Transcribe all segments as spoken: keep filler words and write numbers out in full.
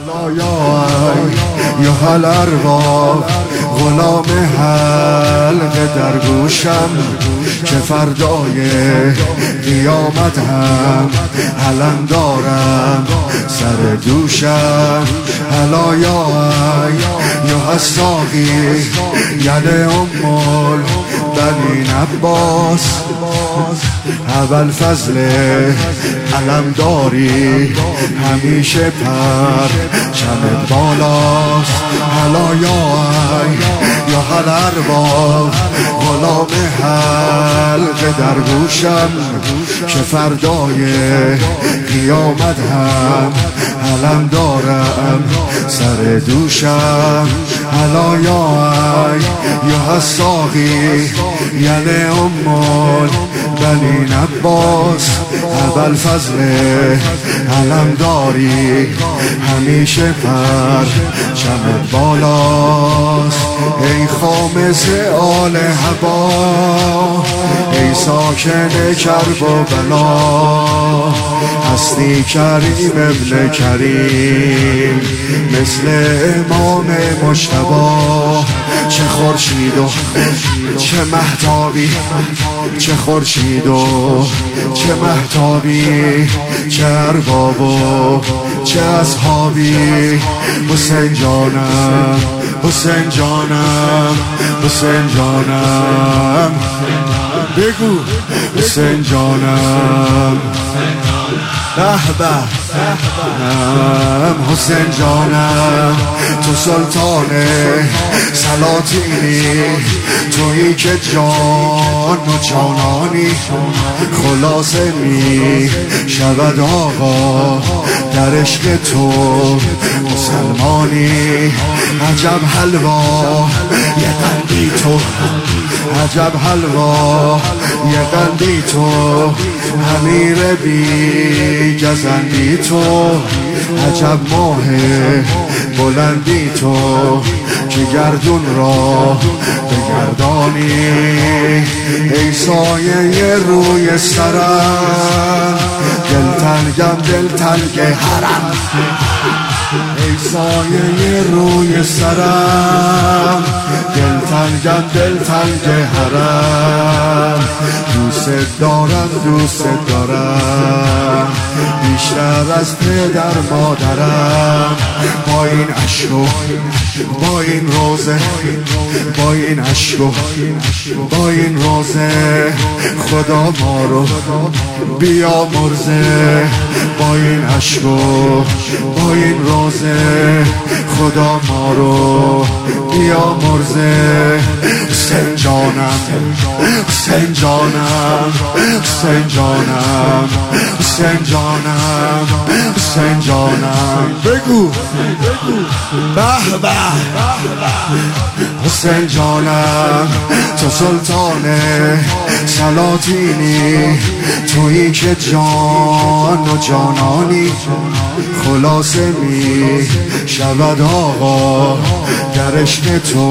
یا هل ارباب غلام حلقه در گوشم که فردای قیامت هم علم دارم سر دوشم. هلا یا یا الساقی یل ام البنین عباس اول فضل علم داری همیشه پر چمت بالاست. هلا یا یا هل ارباب غلام حلقه در گوشم که فردای قیامت هم علم دارم سر دوشم. هلا یا یا الساقی یل ام البنین عباس اول فضل علم داری همیشه پر چمت بالاست. ای خامس آل هوا ای ساکن کرب و بلا هستی کریم ابن کریم مثل امام مجتبی. چه خورشید و چه مهتابی چه خورشید و چه مهتابی چه ارباب و چه اصحابی. حسین جانم حسین جانم حسین جانم بگو حسین جانم به به حسین جانم تو سلطان سلاطینی تویی که جان و جانانی خلاصه می شود آقا در عشق تو مسلمانی. عجب حلوا یه قلبی تو عجب حلوا یه قلبی تو امیر بی گزندی تو عجب ماه بلندی تو که گردون را بگردانی. ای سایه روی سرم دل تنگم دل تنگ حرم ای سایه روی سرم دل تنگم دل تنگ حرم. دوست دارم دوست دارم بیشتر از پدر مادرم. با این عشق و با این روزه با این عشق و با این روزه خدا ما رو بیامرزه. با این عشق و با این روزه خدا ما رو بیامرزه. حسین جانم حسین جانم حسین جانم حسین جانم حسین جانم بگو به به حسین جانم تو سلطان سلاطینی تویی که جان و جانانی خلاصه می شود آقا در عشق تو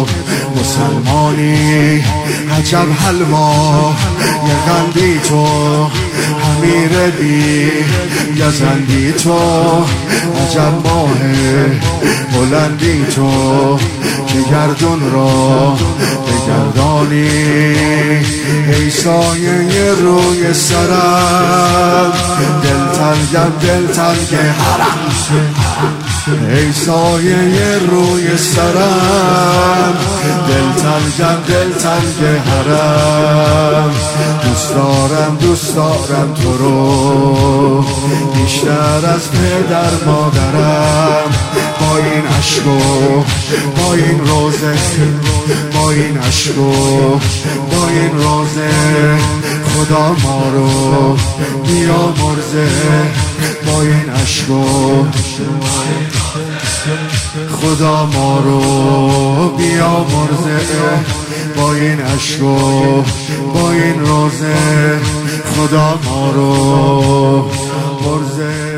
مسلمانی. عجب حلوا یه قلبی تو امیر بی گزندی تو عجب ماه بلندی تو که گردون را بگردانی. ای سایه روی سرم دل تنگم دل تنگ حرم ای سایه روی سرم دل تنگم دل تنگ حرم. دوست دارم دوست دارم تو رو بیشتر از پدر مادرم. با این عشق و با این روزه با این عشق و با این روزه خدا ما رو بیامرزه. با این عشق و خدا ما رو بیامرزه. با این عشق و با این روزه خدا ما رو مرزه.